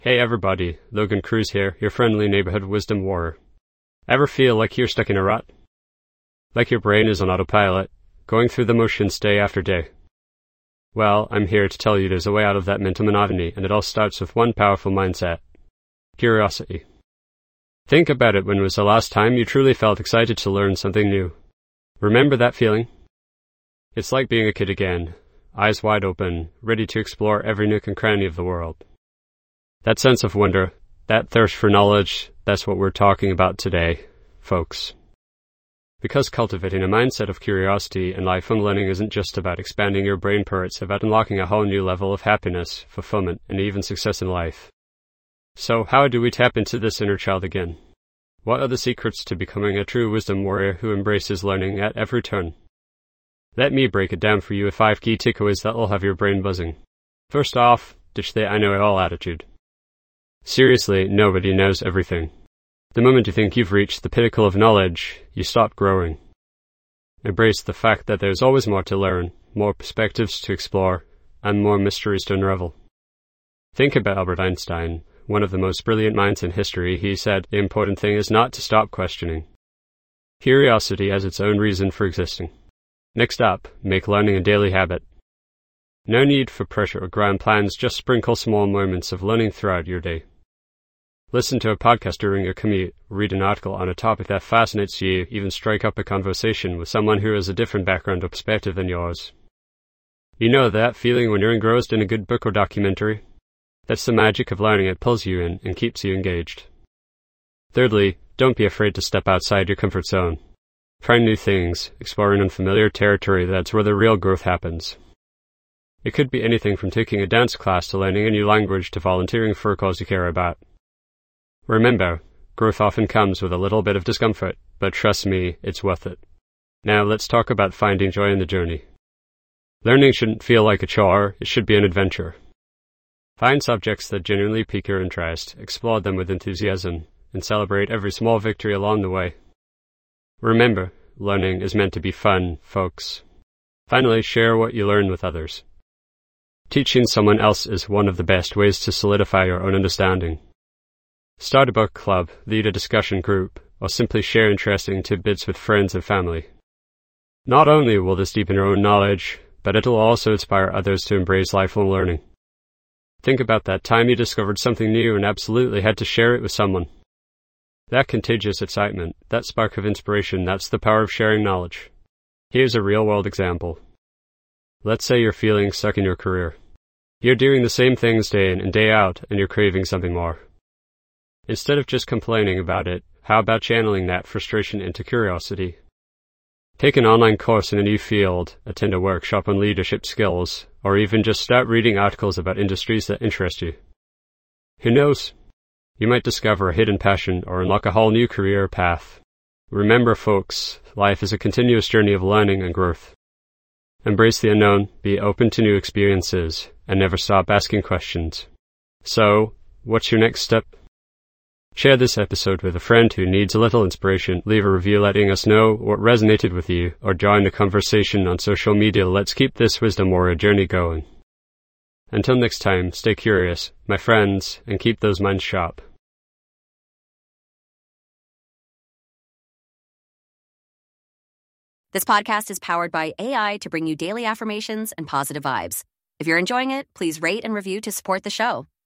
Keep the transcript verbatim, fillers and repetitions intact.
Hey everybody, Logan Cruz here, your friendly neighborhood wisdom warrior. Ever feel like you're stuck in a rut? Like your brain is on autopilot, going through the motions day after day? Well, I'm here to tell you there's a way out of that mental monotony, and it all starts with one powerful mindset: curiosity. Think about it. When was the last time you truly felt excited to learn something new? Remember that feeling? It's like being a kid again, eyes wide open, ready to explore every nook and cranny of the world. That sense of wonder, that thirst for knowledge, that's what we're talking about today, folks. Because cultivating a mindset of curiosity and lifelong learning isn't just about expanding your brain power, it's about unlocking a whole new level of happiness, fulfillment, and even success in life. So, how do we tap into this inner child again? What are the secrets to becoming a true wisdom warrior who embraces learning at every turn? Let me break it down for you with five key takeaways that'll have your brain buzzing. First off, ditch the I know it all attitude. Seriously, nobody knows everything. The moment you think you've reached the pinnacle of knowledge, you stop growing. Embrace the fact that there's always more to learn, more perspectives to explore, and more mysteries to unravel. Think about Albert Einstein, one of the most brilliant minds in history. He said, the important thing is not to stop questioning. Curiosity has its own reason for existing. Next up, make learning a daily habit. No need for pressure or grand plans, just sprinkle small moments of learning throughout your day. Listen to a podcast during your commute, read an article on a topic that fascinates you, even strike up a conversation with someone who has a different background or perspective than yours. You know that feeling when you're engrossed in a good book or documentary? That's the magic of learning. It pulls you in and keeps you engaged. Thirdly, don't be afraid to step outside your comfort zone. Try new things, exploring unfamiliar territory. That's where the real growth happens. It could be anything from taking a dance class to learning a new language to volunteering for a cause you care about. Remember, growth often comes with a little bit of discomfort, but trust me, it's worth it. Now let's talk about finding joy in the journey. Learning shouldn't feel like a chore, it should be an adventure. Find subjects that genuinely pique your interest, explore them with enthusiasm, and celebrate every small victory along the way. Remember, learning is meant to be fun, folks. Finally, share what you learn with others. Teaching someone else is one of the best ways to solidify your own understanding. Start a book club, lead a discussion group, or simply share interesting tidbits with friends and family. Not only will this deepen your own knowledge, but it'll also inspire others to embrace lifelong learning. Think about that time you discovered something new and absolutely had to share it with someone. That contagious excitement, that spark of inspiration, that's the power of sharing knowledge. Here's a real-world example. Let's say you're feeling stuck in your career. You're doing the same things day in and day out, and you're craving something more. Instead of just complaining about it, how about channeling that frustration into curiosity? Take an online course in a new field, attend a workshop on leadership skills, or even just start reading articles about industries that interest you. Who knows? You might discover a hidden passion or unlock a whole new career path. Remember, folks, life is a continuous journey of learning and growth. Embrace the unknown, be open to new experiences, and never stop asking questions. So, what's your next step? Share this episode with a friend who needs a little inspiration, leave a review letting us know what resonated with you, or join the conversation on social media. Let's keep this Wisdom Warrior journey going. Until next time, stay curious, my friends, and keep those minds sharp. This podcast is powered by A I to bring you daily affirmations and positive vibes. If you're enjoying it, please rate and review to support the show.